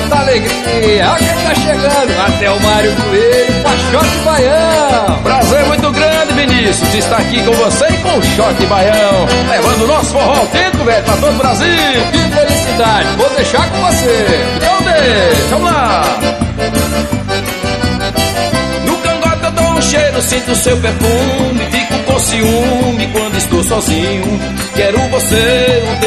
muita alegria. Olha quem tá chegando, até o Mário Coelho, Pachote Baião. Prazer muito grande, Vinícius, estar aqui com você e com o Choque Baião, levando o nosso forró autêntico, velho, pra todo o Brasil. Que felicidade, vou deixar com você. Então deixa, vamos lá. No cangote eu dou um cheiro, sinto o seu perfume, fico com ciúme quando estou sozinho. Quero você